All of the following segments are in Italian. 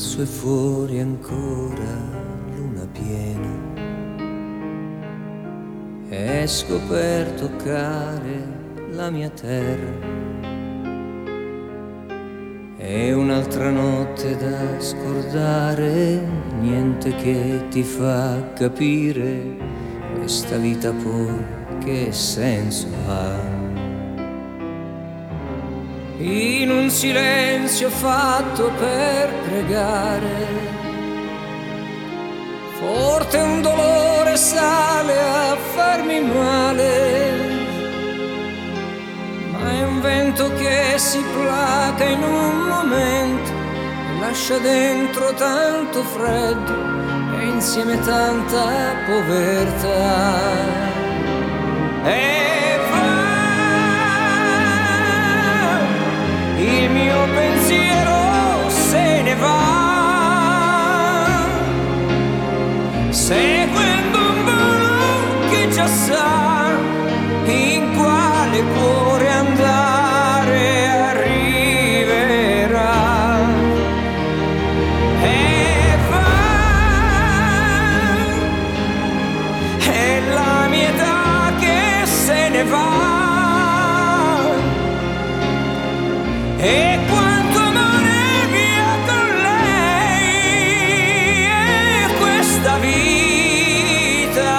su e fuori ancora luna piena, esco per toccare la mia terra. È un'altra notte da scordare, niente che ti fa capire questa vita poi che senso ha. In un silenzio fatto per pregare, forte un dolore sale a farmi male, ma è un vento che si placa in un momento e lascia dentro tanto freddo e insieme tanta povertà. E va, il mio pensiero se ne va, seguendo un volo che già sa in quale cuore andare arriverà. E va, è la mia età che se ne va, e quanto amore via con lei, e questa vita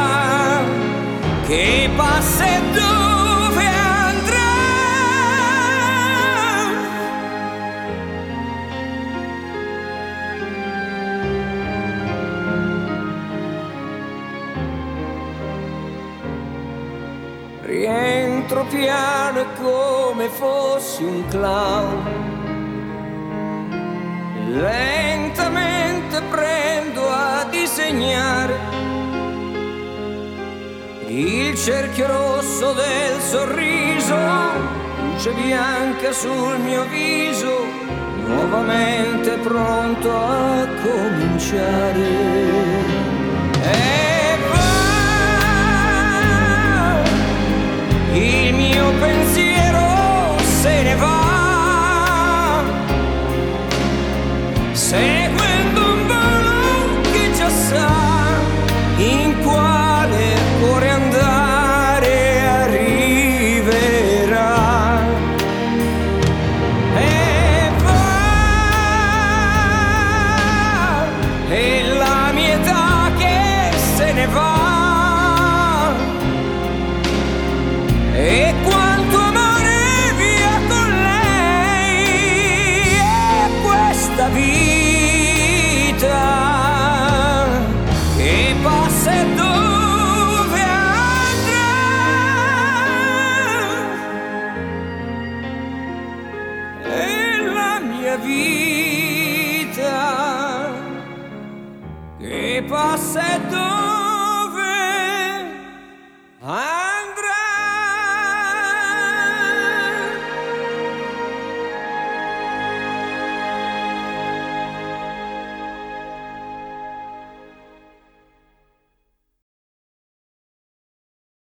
che passa e dove andrà. Rientro piano e come fossi un clown, lentamente prendo a disegnare il cerchio rosso del sorriso, luce bianca sul mio viso, nuovamente pronto a cominciare. E va, il mio pensiero se ne va, seguendo un volo che già sa in quale cuore andare arriverà. E va, è la mia età che se ne va, e quanto amore via con lei, e questa vita che passa e dove andrà. E la mia vita che passa e dove